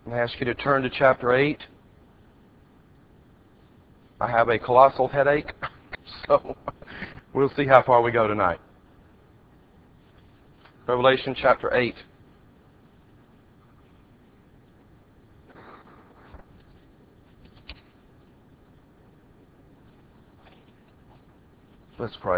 I ask you to turn to chapter 8. I have a colossal headache, so we'll see how far we go tonight. Revelation chapter 8. Let's pray.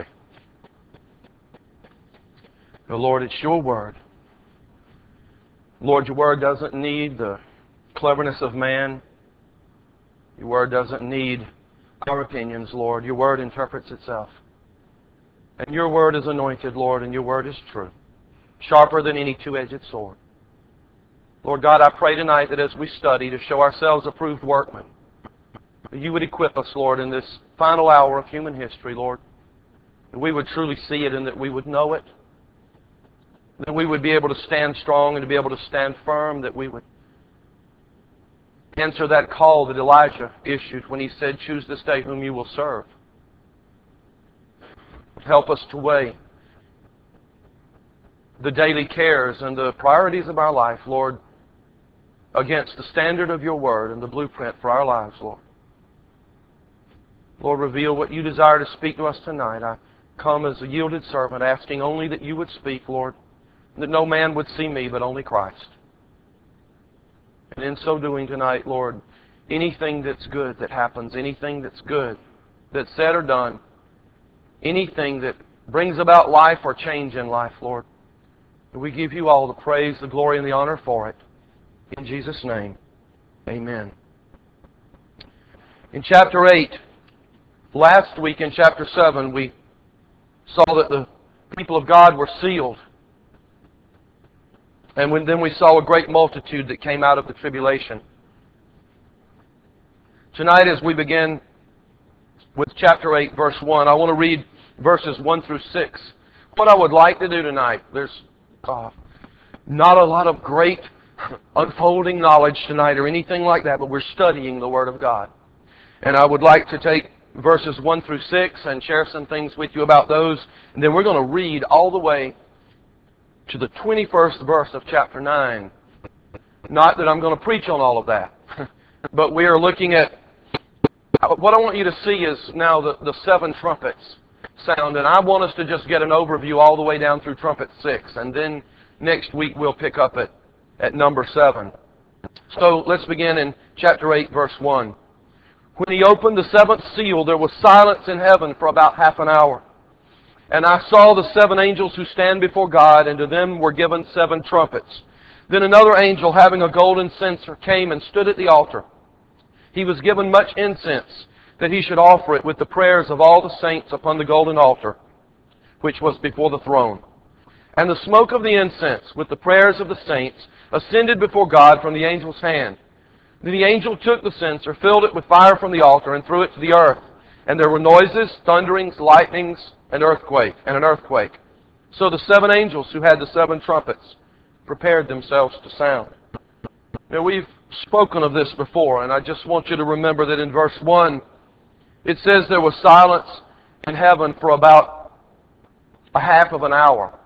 Oh, Lord, it's your word. Lord, your word doesn't need the cleverness of man. Your word doesn't need our opinions, Lord. Your word interprets itself. And your word is anointed, Lord, and your word is true. Sharper than any two-edged sword. Lord God, I pray tonight that as we study to show ourselves approved workmen, that you would equip us, Lord, in this final hour of human history, Lord. That we would truly see it and that we would know it. That we would be able to stand strong and to be able to stand firm. That we would answer that call that Elijah issued when he said, choose this day whom you will serve. Help us to weigh the daily cares and the priorities of our life, Lord, against the standard of your word and the blueprint for our lives, Lord. Lord, reveal what you desire to speak to us tonight. I come as a yielded servant, asking only that you would speak, Lord, that no man would see me, but only Christ. And in so doing tonight, Lord, anything that's good that happens, anything that's good that's said or done, anything that brings about life or change in life, Lord, we give you all the praise, the glory, and the honor for it. In Jesus' name, amen. In chapter 8, last week in chapter 7, we saw that the people of God were sealed. And then we saw a great multitude that came out of the tribulation. Tonight, as we begin with chapter 8, verse 1, I want to read verses 1 through 6. What I would like to do tonight, there's not a lot of great unfolding knowledge tonight or anything like that, but we're studying the Word of God. And I would like to take verses 1 through 6 and share some things with you about those. And then we're going to read all the way to the 21st verse of chapter 9. Not that I'm going to preach on all of that, but we are looking at, what I want you to see is now the 7 trumpets sound, and I want us to just get an overview all the way down through trumpet 6, and then next week we'll pick up at number 7. So let's begin in chapter 8, verse 1. When he opened the 7th seal, there was silence in heaven for about half an hour. And I saw the 7 angels who stand before God, and to them were given 7 trumpets. Then another angel, having a golden censer, came and stood at the altar. He was given much incense, that he should offer it with the prayers of all the saints upon the golden altar, which was before the throne. And the smoke of the incense, with the prayers of the saints, ascended before God from the angel's hand. Then the angel took the censer, filled it with fire from the altar, and threw it to the earth. And there were noises, thunderings, lightnings, and an earthquake. So the 7 angels who had the 7 trumpets prepared themselves to sound. Now we've spoken of this before, and I just want you to remember that in verse 1, it says there was silence in heaven for about a half of an hour.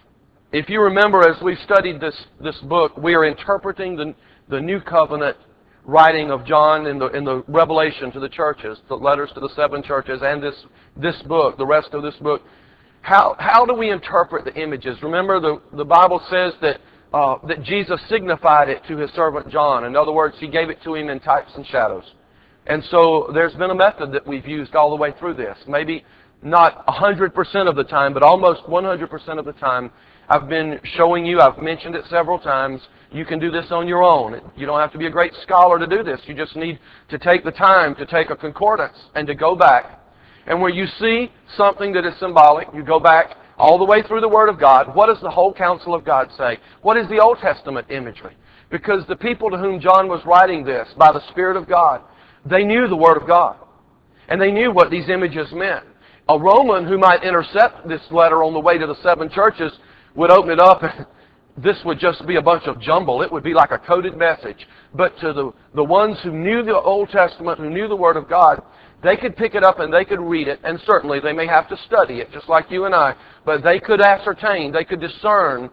If you remember, as we studied this book, we are interpreting the New Covenant writing of John in the Revelation to the churches, the letters to the 7 churches, and this book, the rest of this book. How do we interpret the images? Remember, the Bible says that Jesus signified it to his servant John. In other words, he gave it to him in types and shadows. And so there's been a method that we've used all the way through this. Maybe not 100% of the time, but almost 100% of the time, I've been showing you, I've mentioned it several times, you can do this on your own. You don't have to be a great scholar to do this. You just need to take the time to take a concordance and to go back. And where you see something that is symbolic, you go back all the way through the Word of God. What does the whole counsel of God say? What is the Old Testament imagery? Because the people to whom John was writing this, by the Spirit of God, they knew the Word of God. And they knew what these images meant. A Roman who might intercept this letter on the way to the 7 churches would open it up and this would just be a bunch of jumble. It would be like a coded message. But to the ones who knew the Old Testament, who knew the Word of God, they could pick it up and they could read it. And certainly they may have to study it, just like you and I. But they could ascertain, they could discern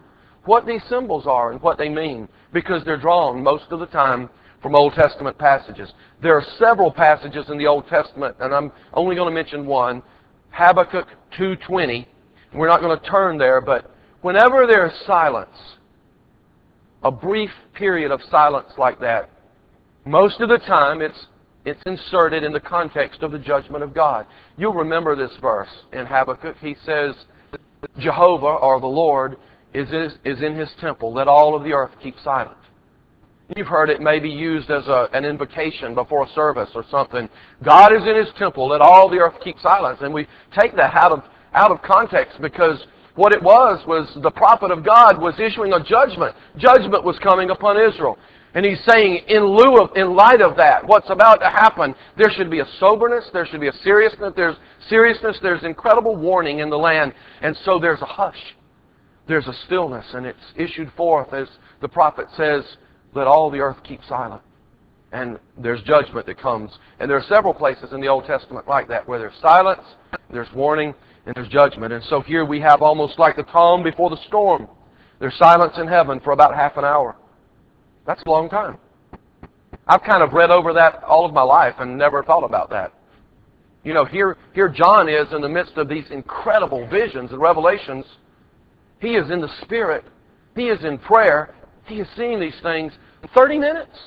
what these symbols are and what they mean, because they're drawn most of the time from Old Testament passages. There are several passages in the Old Testament, and I'm only going to mention one, Habakkuk 2:20. We're not going to turn there, but whenever there is silence, a brief period of silence like that, most of the time it's inserted in the context of the judgment of God. You'll remember this verse in Habakkuk. He says, Jehovah, or the Lord, is in His temple. Let all of the earth keep silent. You've heard it maybe used as an invocation before a service or something. God is in His temple. Let all the earth keep silence. And we take that out of context, because what it was the prophet of God was issuing a judgment. Judgment was coming upon Israel. And he's saying, in light of that, what's about to happen, there should be a soberness, there should be a seriousness, there's incredible warning in the land. And so there's a hush. There's a stillness, and it's issued forth, as the prophet says, let all the earth keep silent. And there's judgment that comes. And there are several places in the Old Testament like that, where there's silence, there's warning, and there's judgment. And so here we have almost like the calm before the storm. There's silence in heaven for about half an hour. That's a long time. I've kind of read over that all of my life and never thought about that. You know, here John is in the midst of these incredible visions and revelations. He is in the Spirit. He is in prayer. He is seeing these things in 30 minutes.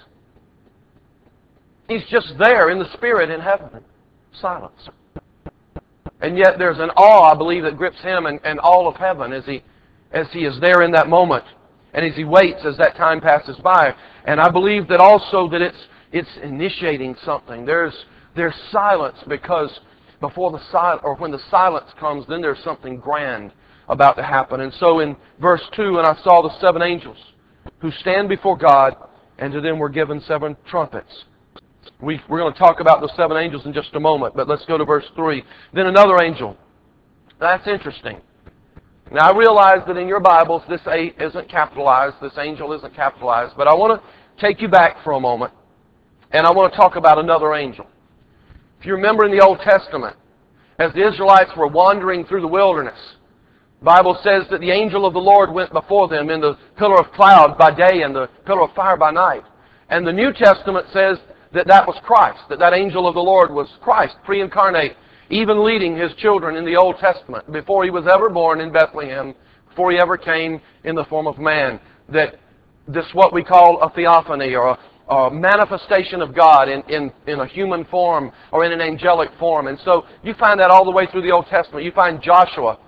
He's just there in the Spirit in heaven. Silence. And yet there's an awe, I believe, that grips him and all of heaven as he is there in that moment. And as he waits, as that time passes by. And I believe that also that it's initiating something. There's silence, because before the silence, or when the silence comes, then there's something grand about to happen. And so in verse 2, and I saw the 7 angels who stand before God, and to them were given 7 trumpets. We're going to talk about the 7 angels in just a moment, but let's go to verse 3. Then another angel. That's interesting. Now, I realize that in your Bibles, this A isn't capitalized, this angel isn't capitalized, but I want to take you back for a moment, and I want to talk about another angel. If you remember in the Old Testament, as the Israelites were wandering through the wilderness, the Bible says that the angel of the Lord went before them in the pillar of cloud by day and the pillar of fire by night. And the New Testament says that was Christ, that angel of the Lord was Christ, pre-incarnate, even leading His children in the Old Testament, before He was ever born in Bethlehem, before He ever came in the form of man. That this what we call a theophany, or a manifestation of God in a human form or in an angelic form. And so you find that all the way through the Old Testament. You find Joshua,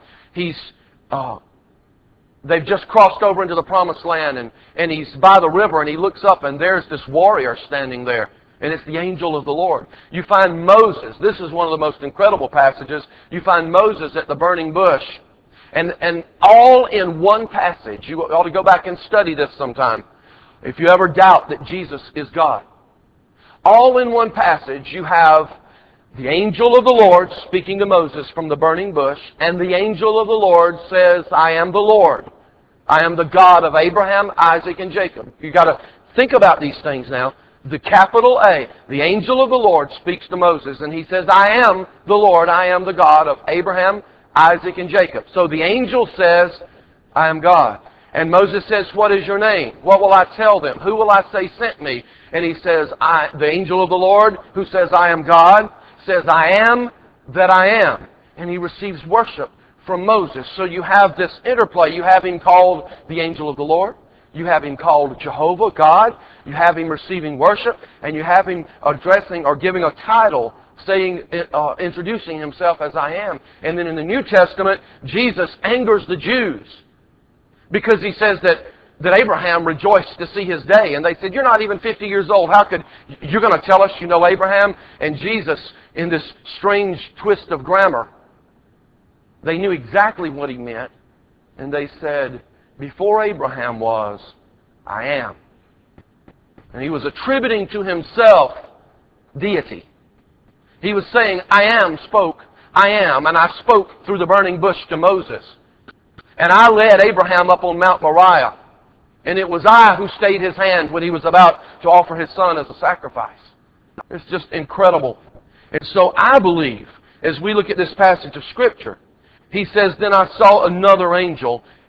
they've just crossed over into the Promised Land, and he's by the river, and he looks up, and there's this warrior standing there. And it's the angel of the Lord. You find Moses. This is one of the most incredible passages. You find Moses at the burning bush. And all in one passage. You ought to go back and study this sometime, if you ever doubt that Jesus is God. All in one passage, you have the angel of the Lord speaking to Moses from the burning bush. And the angel of the Lord says, I am the Lord. I am the God of Abraham, Isaac, and Jacob. You've got to think about these things now. The capital A, the angel of the Lord speaks to Moses, and he says, I am the Lord, I am the God of Abraham, Isaac, and Jacob. So the angel says, I am God. And Moses says, what is your name? What will I tell them? Who will I say sent me? And he says, the angel of the Lord, who says, I am God, says, I am that I am. And he receives worship from Moses. So you have this interplay. You have him called the angel of the Lord. You have him called Jehovah, God. You have him receiving worship. And you have him addressing or giving a title, saying, introducing himself as I am. And then in the New Testament, Jesus angers the Jews, because he says that Abraham rejoiced to see his day. And they said, you're not even 50 years old. How could, you're going to tell us you know Abraham? And Jesus, in this strange twist of grammar, they knew exactly what he meant. And they said, before Abraham was, I am. And he was attributing to himself deity. He was saying, I am spoke, I am, and I spoke through the burning bush to Moses. And I led Abraham up on Mount Moriah. And it was I who stayed his hand when he was about to offer his son as a sacrifice. It's just incredible. And so I believe, as we look at this passage of Scripture, he says, then I saw another angel,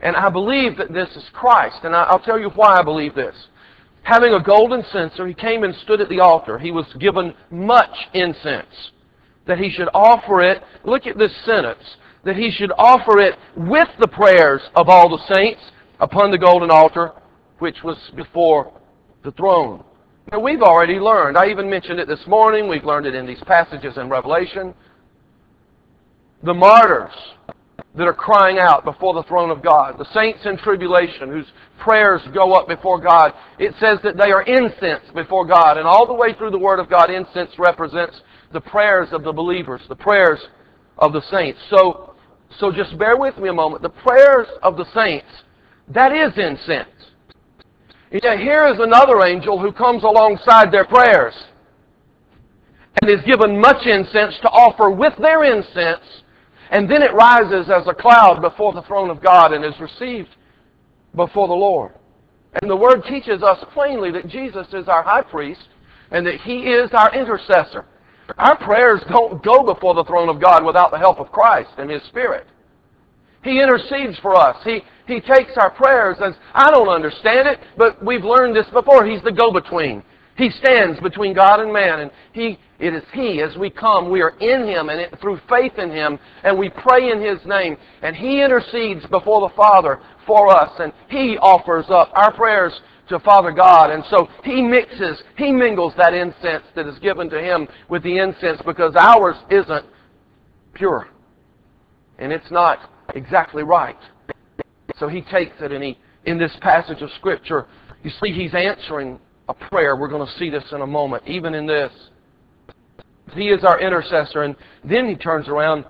And I believe that this is Christ. And I'll tell you why I believe this. Having a golden censer, he came and stood at the altar. He was given much incense, that he should offer it, look at this sentence, that he should offer it with the prayers of all the saints upon the golden altar, which was before the throne. Now we've already learned, I even mentioned it this morning, we've learned it in these passages in Revelation, the martyrs that are crying out before the throne of God, the saints in tribulation whose prayers go up before God, it says that they are incense before God. And all the way through the Word of God, incense represents the prayers of the believers, the prayers of the saints. So just bear with me a moment. The prayers of the saints, that is incense. Yet here is another angel who comes alongside their prayers and is given much incense to offer with their incense, and then it rises as a cloud before the throne of God and is received before the Lord. And the Word teaches us plainly that Jesus is our high priest and that He is our intercessor. Our prayers don't go before the throne of God without the help of Christ and His Spirit. He intercedes for us. He takes our prayers as, I don't understand it, but we've learned this before. He's the go-between. He stands between God and man, and it is He, as we come, we are in Him, and through faith in Him, and we pray in His name, and He intercedes before the Father for us, and He offers up our prayers to Father God, and so He mingles that incense that is given to Him with the incense, because ours isn't pure, and it's not exactly right. So He takes it, and in this passage of Scripture, you see He's answering a prayer. We're going to see this in a moment. Even in this, He is our intercessor. And then He turns around,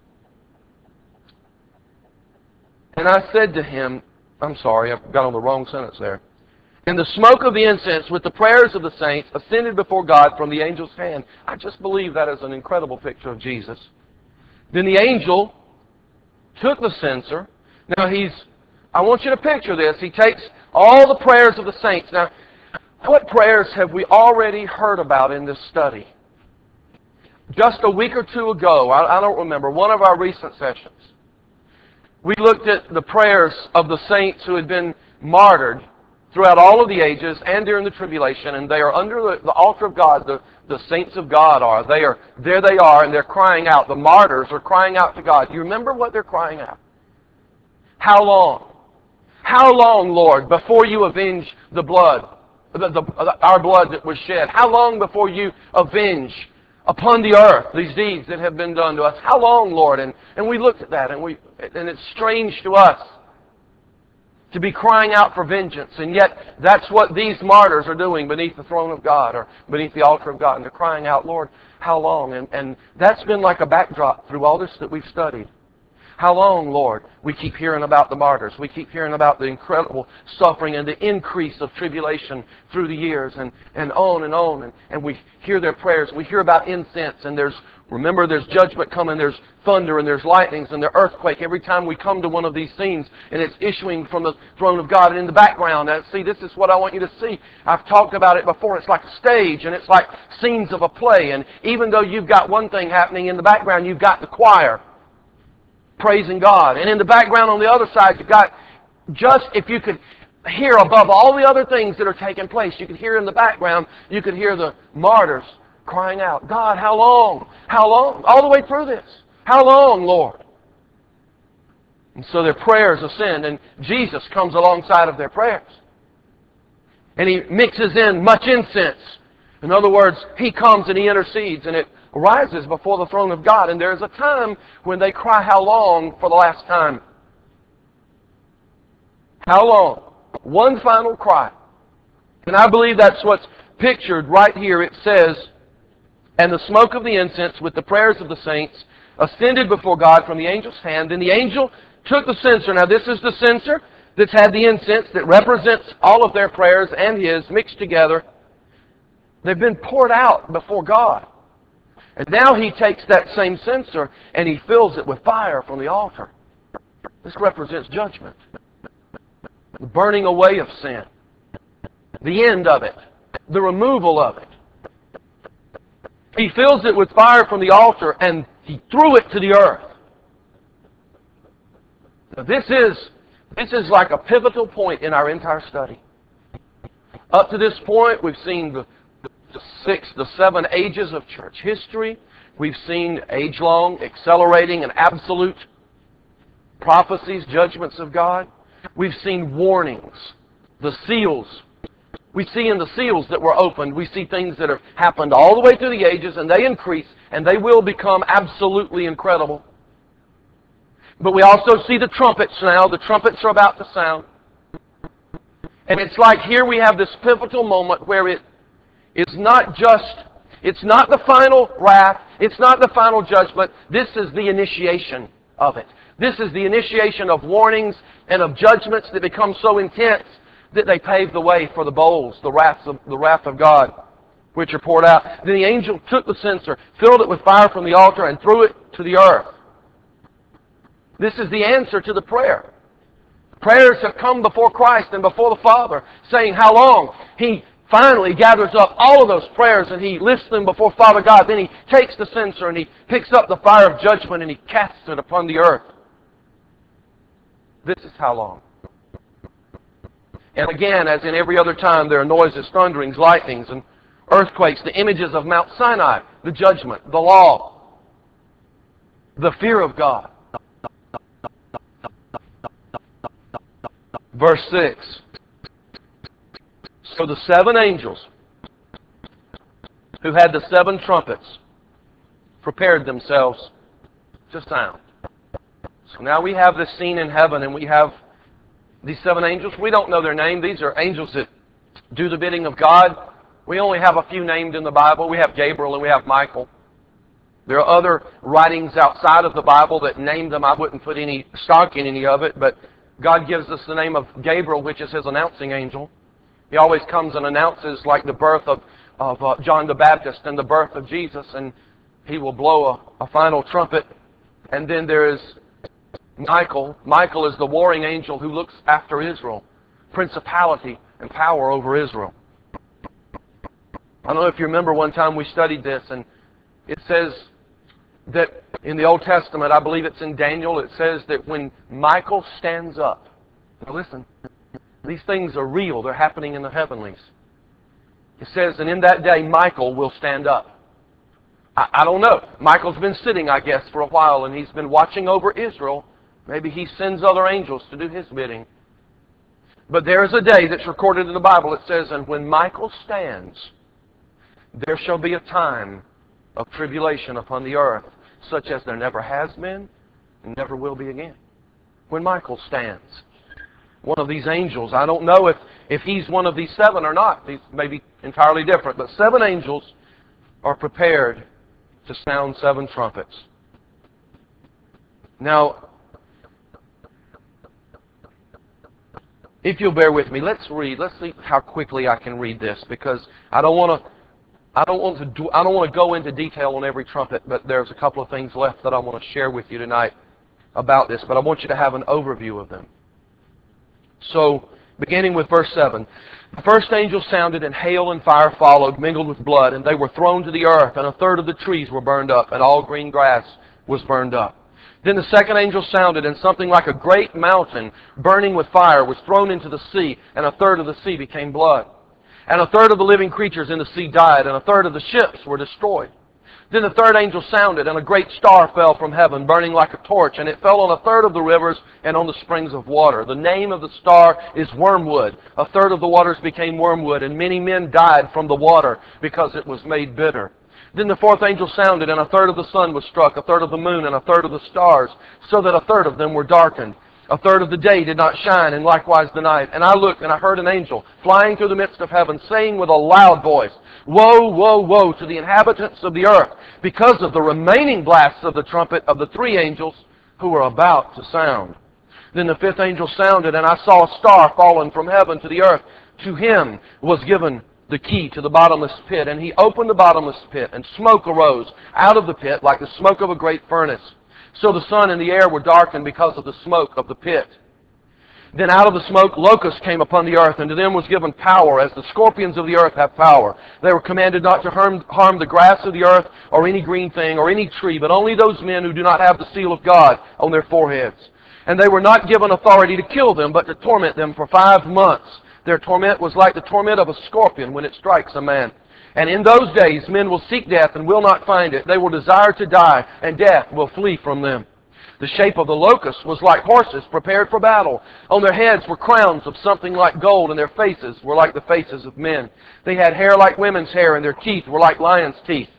and I said to Him, I'm sorry, I got on the wrong sentence there. And the smoke of the incense with the prayers of the saints ascended before God from the angel's hand. I just believe that is an incredible picture of Jesus. Then the angel took the censer. Now I want you to picture this. He takes all the prayers of the saints. Now, what prayers have we already heard about in this study? Just a week or two ago, I don't remember, one of our recent sessions, we looked at the prayers of the saints who had been martyred throughout all of the ages and during the tribulation, and they are under the altar of God. The saints of God are. There they are, and they're crying out. The martyrs are crying out to God. Do you remember what they're crying out? How long? How long, Lord, before you avenge the blood, our blood that was shed? How long before you avenge upon the earth these deeds that have been done to us? How long, Lord? And we looked at that, and it's strange to us to be crying out for vengeance, and yet that's what these martyrs are doing beneath the throne of God or beneath the altar of God, and they're crying out, Lord, how long? And that's been like a backdrop through all this that we've studied. How long, Lord? We keep hearing about the martyrs. We keep hearing about the incredible suffering and the increase of tribulation through the years, and on. And we hear their prayers. We hear about incense, and there's judgment coming. There's thunder, and there's lightnings, and the earthquake. Every time we come to one of these scenes, and it's issuing from the throne of God. And in the background, see, this is what I want you to see. I've talked about it before. It's like a stage, and it's like scenes of a play. And even though you've got one thing happening in the background, you've got the choir praising God. And in the background on the other side, you've got, just if you could hear above all the other things that are taking place, you could hear in the background, you could hear the martyrs crying out, God, how long? How long? All the way through this. How long, Lord? And so their prayers ascend, and Jesus comes alongside of their prayers. And He mixes in much incense. In other words, He comes and He intercedes, and it rises before the throne of God. And there is a time when they cry, how long, for the last time. How long? One final cry. And I believe that's what's pictured right here. It says, and the smoke of the incense with the prayers of the saints ascended before God from the angel's hand. And the angel took the censer. Now this is the censer that's had the incense that represents all of their prayers and His mixed together. They've been poured out before God. And now He takes that same censer and He fills it with fire from the altar. This represents judgment. The burning away of sin. The end of it. The removal of it. He fills it with fire from the altar and He threw it to the earth. Now this is This is like a pivotal point in our entire study. Up to this point, we've seen the seven ages of church history. We've seen age-long, accelerating, and absolute prophecies, judgments of God. We've seen warnings, the seals. We see in the seals that were opened, we see things that have happened all the way through the ages, and they increase, and they will become absolutely incredible. But we also see the trumpets now. The trumpets are about to sound. And it's like here we have this pivotal moment where it is not just, it's not the final wrath, it's not the final judgment. This is the initiation of it. This is the initiation of warnings and of judgments that become so intense that they pave the way for the bowls, the wrath of God, which are poured out. Then the angel took the censer, filled it with fire from the altar, and threw it to the earth. This is the answer to the prayer. Prayers have come before Christ and before the Father, saying, how long? He finally gathers up all of those prayers and He lifts them before Father God. Then He takes the censer and He picks up the fire of judgment and He casts it upon the earth. This is how long. And again, as in every other time, there are noises, thunderings, lightnings, and earthquakes, the images of Mount Sinai, the judgment, the law, the fear of God. Verse 6. So the seven angels who had the seven trumpets prepared themselves to sound. So now we have this scene in heaven, and we have these seven angels. We don't know their name. These are angels that do the bidding of God. We only have a few named in the Bible. We have Gabriel and we have Michael. There are other writings outside of the Bible that name them. I wouldn't put any stock in any of it, but God gives us the name of Gabriel, which is His announcing angel. He always comes and announces, like the birth of John the Baptist and the birth of Jesus, and He will blow a final trumpet. And then there is Michael. Michael is the warring angel who looks after Israel, principality and power over Israel. I don't know if you remember one time we studied this, and it says that in the Old Testament, I believe it's in Daniel, it says that when Michael stands up, now listen, these things are real, they're happening in the heavenlies. It says, and in that day Michael will stand up. I don't know. Michael's been sitting, I guess, for a while, and he's been watching over Israel. Maybe he sends other angels to do his bidding. But there is a day that's recorded in the Bible. It says, and when Michael stands, there shall be a time of tribulation upon the earth, such as there never has been and never will be again. When Michael stands, one of these angels, I don't know if he's one of these seven or not. These may be entirely different. But seven angels are prepared to sound seven trumpets. Now, if you'll bear with me, let's read. Let's see how quickly I can read this, because I don't want to go into detail on every trumpet, but there's a couple of things left that I want to share with you tonight about this, but I want you to have an overview of them. So, beginning with verse 7, the first angel sounded, and hail and fire followed, mingled with blood, and they were thrown to the earth, and a third of the trees were burned up, and all green grass was burned up. Then the second angel sounded, and something like a great mountain burning with fire was thrown into the sea, and a third of the sea became blood. And a third of the living creatures in the sea died, and a third of the ships were destroyed. Then the third angel sounded, and a great star fell from heaven, burning like a torch, and it fell on a third of the rivers and on the springs of water. The name of the star is Wormwood. A third of the waters became wormwood, and many men died from the water because it was made bitter. Then the fourth angel sounded, and a third of the sun was struck, a third of the moon, and a third of the stars, so that a third of them were darkened. A third of the day did not shine, and likewise the night. And I looked, and I heard an angel flying through the midst of heaven, saying with a loud voice, Woe, woe, woe to the inhabitants of the earth, because of the remaining blasts of the trumpet of the three angels who were about to sound. Then the fifth angel sounded, and I saw a star fallen from heaven to the earth. To him was given the key to the bottomless pit, and he opened the bottomless pit, and smoke arose out of the pit like the smoke of a great furnace. So the sun and the air were darkened because of the smoke of the pit. Then out of the smoke locusts came upon the earth, and to them was given power, as the scorpions of the earth have power. They were commanded not to harm the grass of the earth, or any green thing, or any tree, but only those men who do not have the seal of God on their foreheads. And they were not given authority to kill them, but to torment them for 5 months. Their torment was like the torment of a scorpion when it strikes a man. And in those days men will seek death and will not find it. They will desire to die, and death will flee from them. The shape of the locusts was like horses prepared for battle. On their heads were crowns of something like gold, and their faces were like the faces of men. They had hair like women's hair, and their teeth were like lions' teeth.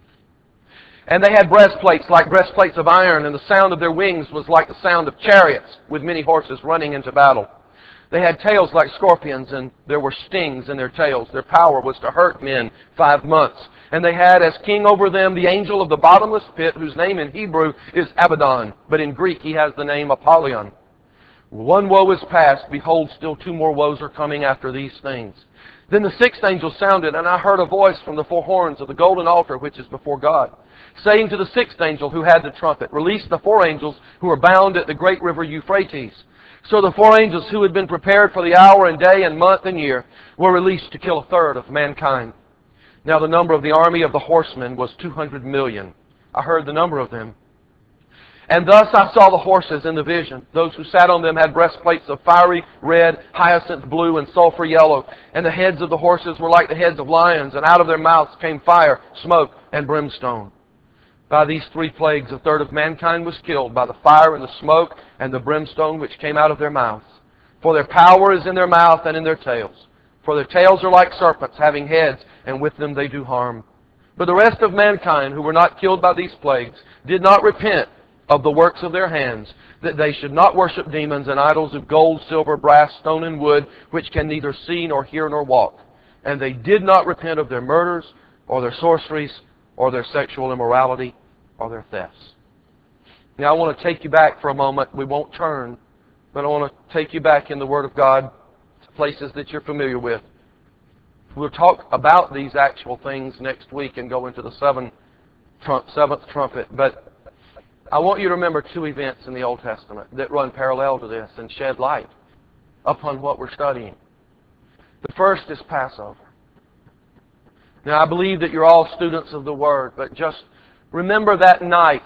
And they had breastplates like breastplates of iron, and the sound of their wings was like the sound of chariots with many horses running into battle. They had tails like scorpions, and there were stings in their tails. Their power was to hurt men 5 months. And they had as king over them the angel of the bottomless pit, whose name in Hebrew is Abaddon, but in Greek he has the name Apollyon. One woe is past, behold, still 2 more woes are coming after these things. Then the 6th angel sounded, and I heard a voice from the 4 horns of the golden altar which is before God, saying to the 6th angel who had the trumpet, Release the 4 angels who are bound at the great river Euphrates. So the 4 angels who had been prepared for the hour and day and month and year were released to kill 1/3 of mankind. Now the number of the army of the horsemen was 200 million. I heard the number of them. And thus I saw the horses in the vision. Those who sat on them had breastplates of fiery red, hyacinth blue, and sulfur yellow. And the heads of the horses were like the heads of lions, and out of their mouths came fire, smoke, and brimstone. By these 3 plagues 1/3 of mankind was killed, by the fire and the smoke and the brimstone which came out of their mouths. For their power is in their mouth and in their tails. For their tails are like serpents, having heads, and with them they do harm. But the rest of mankind who were not killed by these plagues did not repent of the works of their hands, that they should not worship demons and idols of gold, silver, brass, stone, and wood, which can neither see nor hear nor walk. And they did not repent of their murders, or their sorceries, or their sexual immorality, or their thefts. Now I want to take you back for a moment. We won't turn, but I want to take you back in the Word of God to places that you're familiar with. We'll talk about these actual things next week and go into the seventh trumpet. But I want you to remember 2 events in the Old Testament that run parallel to this and shed light upon what we're studying. The first is Passover. Now I believe that you're all students of the Word, but just remember that night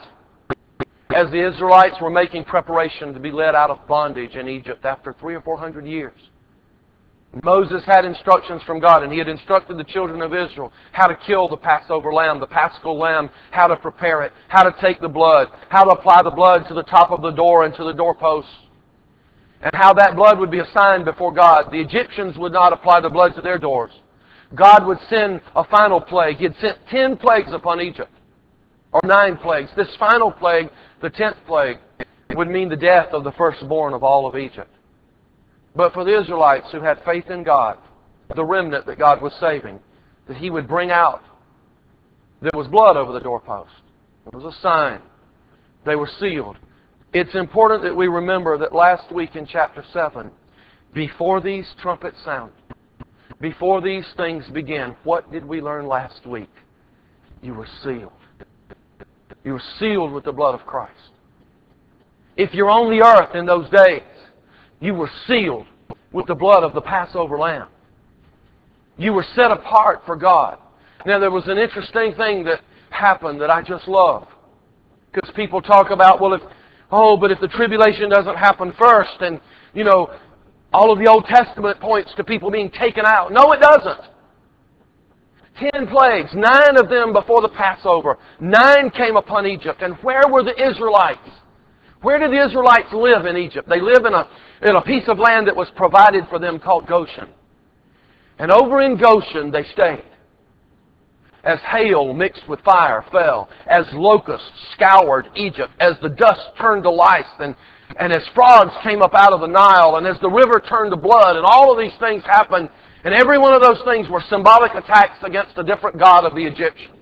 as the Israelites were making preparation to be led out of bondage in Egypt after 300 or 400 years. Moses had instructions from God, and he had instructed the children of Israel how to kill the Passover lamb, the Paschal lamb, how to prepare it, how to take the blood, how to apply the blood to the top of the door and to the doorposts, and how that blood would be a sign before God. The Egyptians would not apply the blood to their doors. God would send a final plague. He had sent 10 plagues upon Egypt, or 9 plagues. This final plague, the 10th plague, would mean the death of the firstborn of all of Egypt. But for the Israelites who had faith in God, the remnant that God was saving, that He would bring out, there was blood over the doorpost. It was a sign. They were sealed. It's important that we remember that last week in chapter 7, before these trumpets sounded, before these things began, what did we learn last week? You were sealed. You were sealed with the blood of Christ. If you're on the earth in those days, you were sealed with the blood of the Passover lamb. You were set apart for God. Now there was an interesting thing that happened that I just love. Because people talk about, well, but if the tribulation doesn't happen first, and, all of the Old Testament points to people being taken out. No, it doesn't. 10 plagues, 9 of them before the Passover. 9 came upon Egypt. And where were the Israelites? Where did the Israelites live in Egypt? They live in a piece of land that was provided for them called Goshen. And over in Goshen they stayed. As hail mixed with fire fell, as locusts scoured Egypt, as the dust turned to lice, and as frogs came up out of the Nile, and as the river turned to blood, and all of these things happened, and every one of those things were symbolic attacks against a different god of the Egyptians.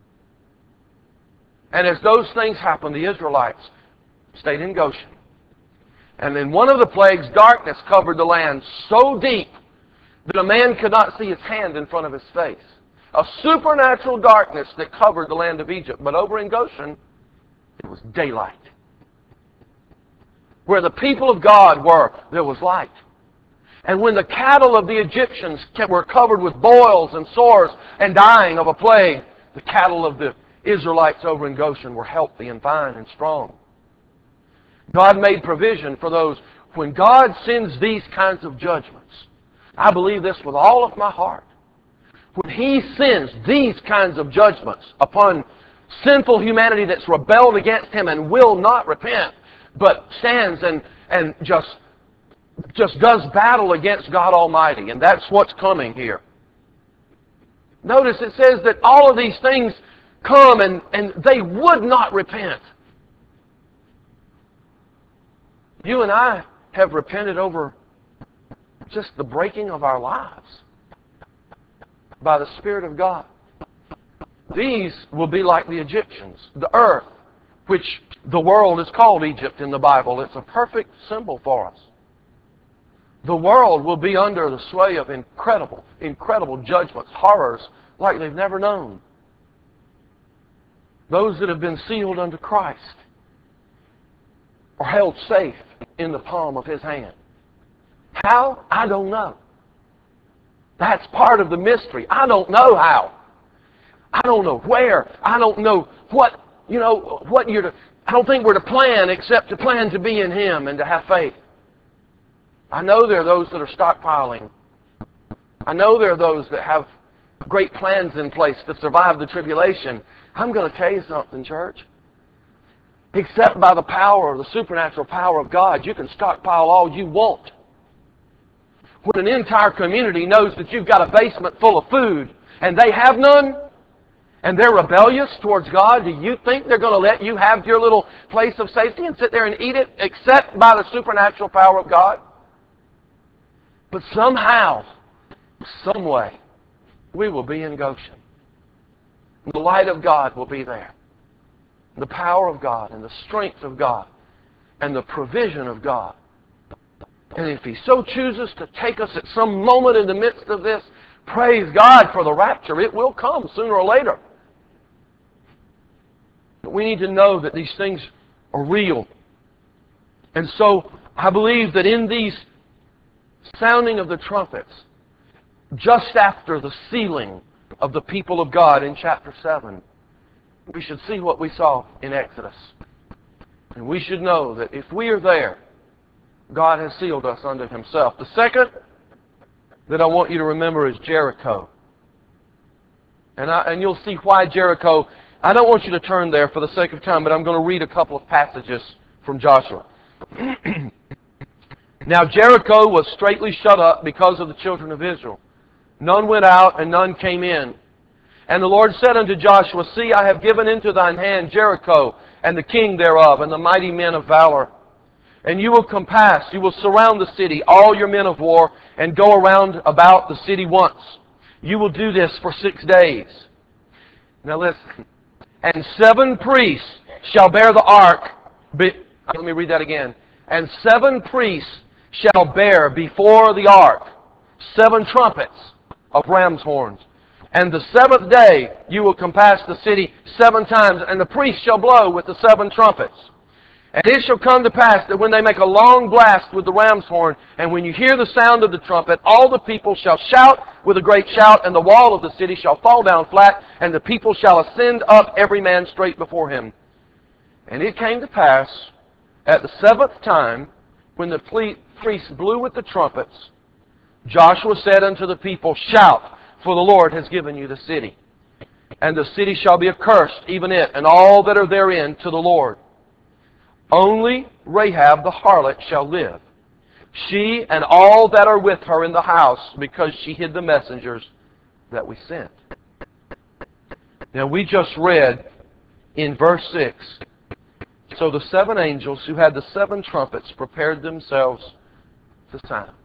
And as those things happened, the Israelites stayed in Goshen. And in one of the plagues, darkness covered the land so deep that a man could not see his hand in front of his face. A supernatural darkness that covered the land of Egypt. But over in Goshen, it was daylight. Where the people of God were, there was light. And when the cattle of the Egyptians were covered with boils and sores and dying of a plague, the cattle of the Israelites over in Goshen were healthy and fine and strong. God made provision for those. When God sends these kinds of judgments, I believe this with all of my heart. When He sends these kinds of judgments upon sinful humanity that's rebelled against Him and will not repent, but stands and just does battle against God Almighty, and that's what's coming here. Notice it says that all of these things come and they would not repent. You and I have repented over just the breaking of our lives by the Spirit of God. These will be like the Egyptians. The earth, which the world is called Egypt in the Bible, it's a perfect symbol for us. The world will be under the sway of incredible, incredible judgments, horrors like they've never known. Those that have been sealed unto Christ are held safe in the palm of His hand. How? I don't know. That's part of the mystery. I don't know how. I don't know where. I don't know what you're to. I don't think we're to plan except to plan to be in Him and to have faith. I know there are those that are stockpiling. I know there are those that have great plans in place to survive the tribulation. I'm going to tell you something, church. Except by the power, the supernatural power of God, you can stockpile all you want. When an entire community knows that you've got a basement full of food and they have none, and they're rebellious towards God, do you think they're going to let you have your little place of safety and sit there and eat it except by the supernatural power of God? But somehow, some way, we will be in Goshen. The light of God will be there. The power of God and the strength of God and the provision of God. And if He so chooses to take us at some moment in the midst of this, praise God for the rapture. It will come sooner or later. But we need to know that these things are real. And so I believe that in these sounding of the trumpets, just after the sealing of the people of God in chapter 7, we should see what we saw in Exodus. And we should know that if we are there, God has sealed us unto Himself. The second that I want you to remember is Jericho. And you'll see why Jericho. I don't want you to turn there for the sake of time, but I'm going to read a couple of passages from Joshua. Now Jericho was straitly shut up because of the children of Israel. None went out and none came in. And the Lord said unto Joshua, See, I have given into thine hand Jericho, and the king thereof, and the mighty men of valor. And you will compass, you will surround the city, all your men of war, and go around about the city once. You will do this for 6 days. Now listen. And 7 priests shall bear the ark. Let me read that again. And 7 priests shall bear before the ark 7 trumpets of ram's horns. And the 7th day you will compass the city 7 times, and the priests shall blow with the 7 trumpets. And it shall come to pass that when they make a long blast with the ram's horn, and when you hear the sound of the trumpet, all the people shall shout with a great shout, and the wall of the city shall fall down flat, and the people shall ascend up every man straight before him. And it came to pass at the 7th time, when the priests blew with the trumpets, Joshua said unto the people, Shout, for the Lord has given you the city. And the city shall be accursed, even it, and all that are therein, to the Lord. Only Rahab the harlot shall live, she and all that are with her in the house, because she hid the messengers that we sent. Now we just read in verse 6, So the 7 angels who had the 7 trumpets prepared themselves to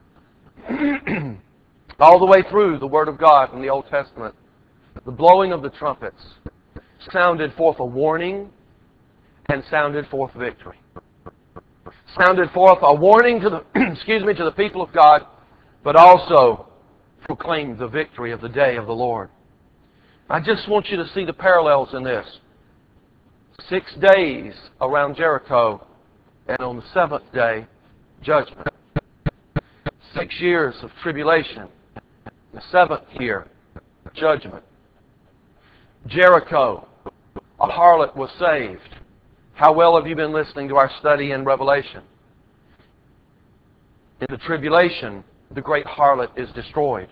sound. All the way through the Word of God in the Old Testament, the blowing of the trumpets sounded forth a warning and sounded forth victory. Sounded forth a warning to the to the people of God, but also proclaimed the victory of the day of the Lord. I just want you to see the parallels in this. 6 days around Jericho, and on the 7th day, judgment. 6 years of tribulation. The 7th year, judgment. Jericho, a harlot was saved How well have you been listening to our study in Revelation? In the tribulation, the great harlot is destroyed.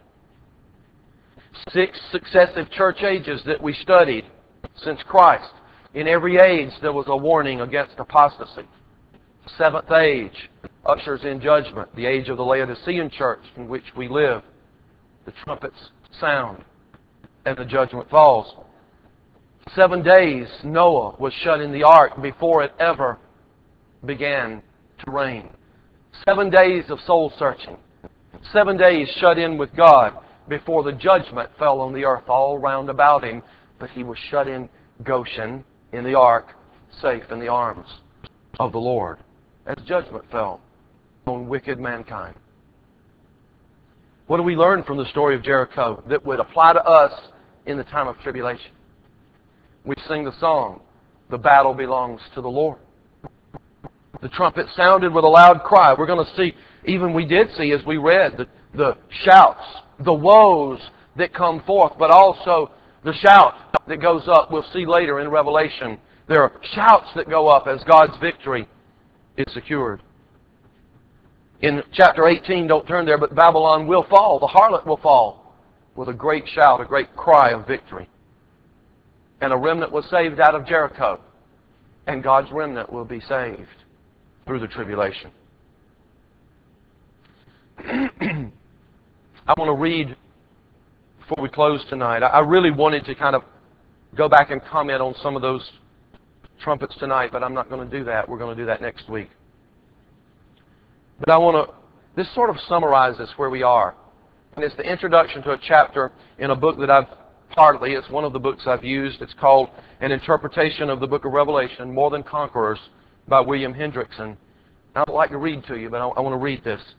6 successive church ages that we studied since Christ. In every age there was a warning against apostasy. 7th age ushers in judgment, the age of the Laodicean church in which we live. The trumpets sound and the judgment falls. 7 days Noah was shut in the ark before it ever began to rain. 7 days of soul searching. 7 days shut in with God before the judgment fell on the earth all round about him. But he was shut in Goshen, in the ark, safe in the arms of the Lord, as judgment fell on wicked mankind. What do we learn from the story of Jericho that would apply to us in the time of tribulation? We sing the song, "The battle belongs to the Lord." The trumpet sounded with a loud cry. We're going to see, even we did see as we read, the shouts, the woes that come forth, but also the shout that goes up. We'll see later in Revelation, there are shouts that go up as God's victory is secured. In chapter 18, don't turn there, but Babylon will fall. The harlot will fall with a great shout, a great cry of victory. And a remnant was saved out of Jericho. And God's remnant will be saved through the tribulation. I want to read, before we close tonight, I really wanted to kind of go back and comment on some of those trumpets tonight, but I'm not going to do that. We're going to do that next week. But I want to, this sort of summarizes where we are. And it's the introduction to a chapter in a book that it's one of the books I've used. It's called An Interpretation of the Book of Revelation, More Than Conquerors, by William Hendrickson. I'd like to read to you, but I want to read this.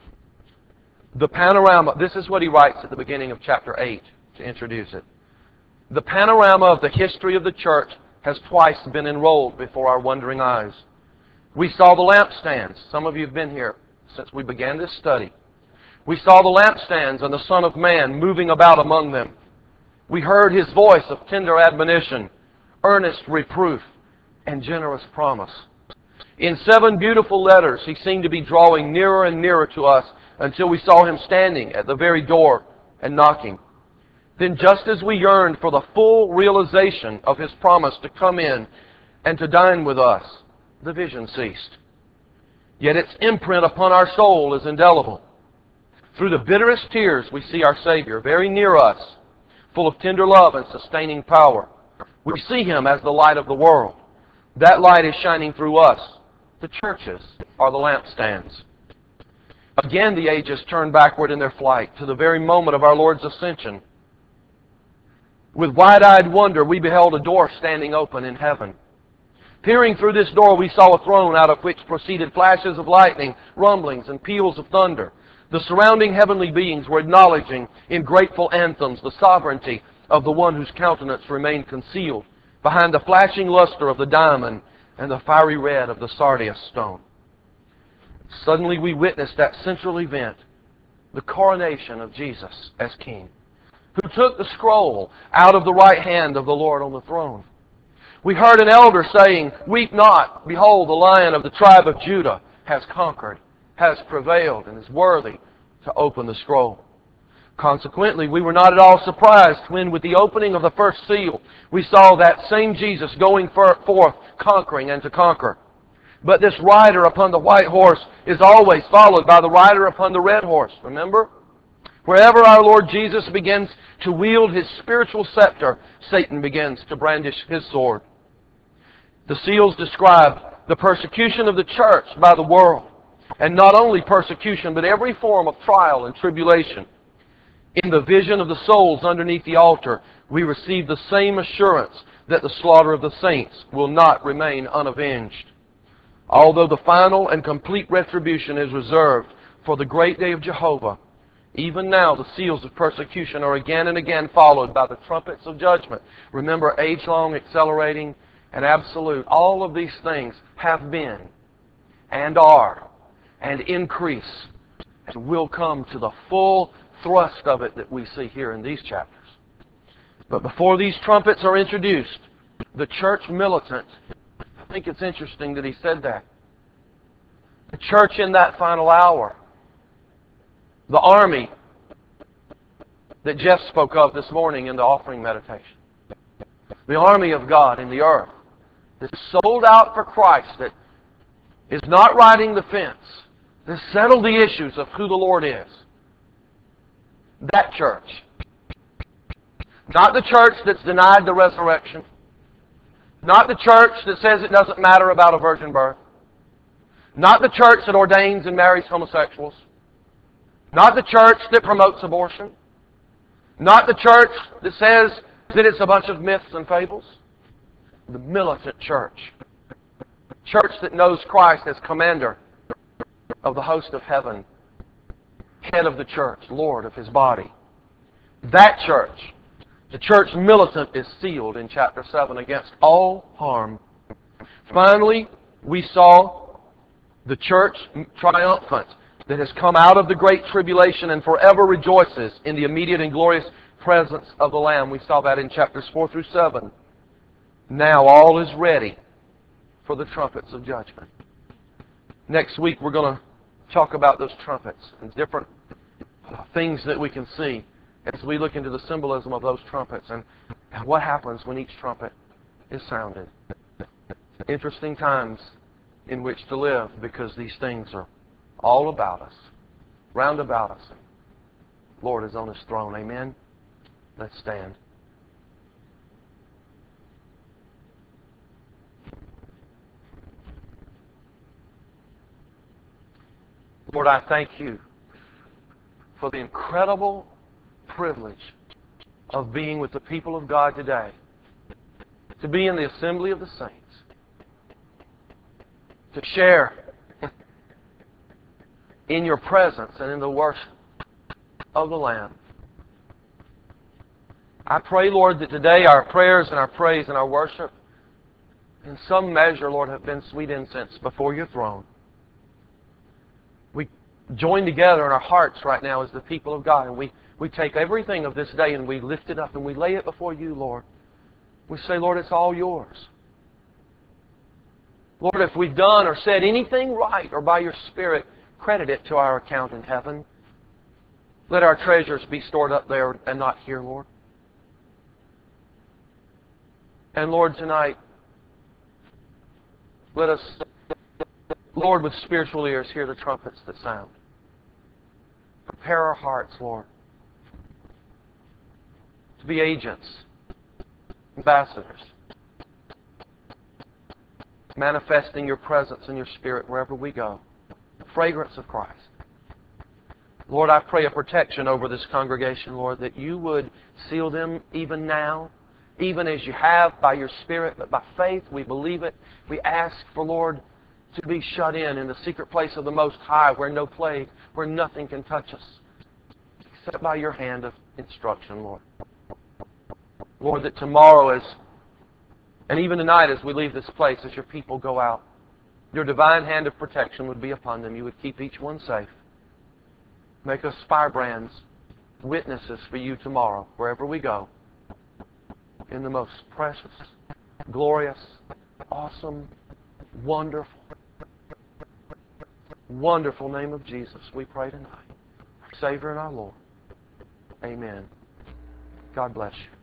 The panorama, this is what he writes at the beginning of chapter 8 to introduce it. The panorama of the history of the church has twice been enrolled before our wondering eyes. We saw the lampstands. Some of you have been here since we began this study. We saw the lampstands and the Son of Man moving about among them. We heard His voice of tender admonition, earnest reproof, and generous promise. In 7 beautiful letters, He seemed to be drawing nearer and nearer to us until we saw Him standing at the very door and knocking. Then just as we yearned for the full realization of His promise to come in and to dine with us, the vision ceased. Yet its imprint upon our soul is indelible. Through the bitterest tears we see our Savior very near us, full of tender love and sustaining power. We see Him as the light of the world. That light is shining through us. The churches are the lampstands. Again the ages turn backward in their flight to the very moment of our Lord's ascension. With wide-eyed wonder we beheld a door standing open in heaven. Peering through this door we saw a throne out of which proceeded flashes of lightning, rumblings, and peals of thunder. The surrounding heavenly beings were acknowledging in grateful anthems the sovereignty of the one whose countenance remained concealed behind the flashing luster of the diamond and the fiery red of the sardius stone. Suddenly we witnessed that central event, the coronation of Jesus as King, who took the scroll out of the right hand of the Lord on the throne. We heard an elder saying, "Weep not, behold, the Lion of the tribe of Judah has conquered, has prevailed, and is worthy to open the scroll." Consequently, we were not at all surprised when, with the opening of the first seal, we saw that same Jesus going forth, conquering and to conquer. But this rider upon the white horse is always followed by the rider upon the red horse, remember? Wherever our Lord Jesus begins to wield His spiritual scepter, Satan begins to brandish his sword. The seals describe the persecution of the church by the world. And not only persecution, but every form of trial and tribulation. In the vision of the souls underneath the altar, we receive the same assurance that the slaughter of the saints will not remain unavenged. Although the final and complete retribution is reserved for the great day of Jehovah, even now the seals of persecution are again and again followed by the trumpets of judgment. Remember, age-long, accelerating, and absolute. All of these things have been and are and increase and will come to the full thrust of it that we see here in these chapters. But before these trumpets are introduced, the church militant think it's interesting that he said that. The church in that final hour, the army that Jeff spoke of this morning in the offering meditation, the army of God in the earth that's sold out for Christ, that is not riding the fence, that settled the issues of who the Lord is. That church. Not the church that's denied the resurrection. Not the church that says it doesn't matter about a virgin birth. Not the church that ordains and marries homosexuals. Not the church that promotes abortion. Not the church that says that it's a bunch of myths and fables. The militant church. Church that knows Christ as commander of the host of heaven, head of the church, Lord of His body. That church, the church militant, is sealed in chapter 7 against all harm. Finally, we saw the church triumphant that has come out of the great tribulation and forever rejoices in the immediate and glorious presence of the Lamb. We saw that in chapters 4 through 7. Now all is ready for the trumpets of judgment. Next week we're going to talk about those trumpets and different things that we can see as we look into the symbolism of those trumpets and what happens when each trumpet is sounded. Interesting times in which to live, because these things are all about us, round about us. Lord is on His throne. Amen. Let's stand. Lord, I thank You for the incredible privilege of being with the people of God today, to be in the assembly of the saints, to share in Your presence and in the worship of the Lamb. I pray, Lord, that today our prayers and our praise and our worship, in some measure, Lord, have been sweet incense before Your throne. We join together in our hearts right now as the people of God, and we take everything of this day and we lift it up and we lay it before You, Lord. We say, Lord, it's all Yours. Lord, if we've done or said anything right, or by Your Spirit, credit it to our account in heaven. Let our treasures be stored up there and not here, Lord. And Lord, tonight, let us, Lord, with spiritual ears, hear the trumpets that sound. Prepare our hearts, Lord, to be agents, ambassadors, manifesting Your presence and Your Spirit wherever we go. The fragrance of Christ. Lord, I pray a protection over this congregation, Lord, that You would seal them even now, even as You have by Your Spirit, but by faith we believe it. We ask for, Lord, to be shut in the secret place of the Most High, where no plague, where nothing can touch us, except by Your hand of instruction, Lord. Lord, that tomorrow and even tonight as we leave this place, as Your people go out, Your divine hand of protection would be upon them. You would keep each one safe. Make us firebrands, witnesses for You tomorrow, wherever we go. In the most precious, glorious, awesome, wonderful, wonderful name of Jesus, we pray tonight. Our Savior and our Lord. Amen. God bless you.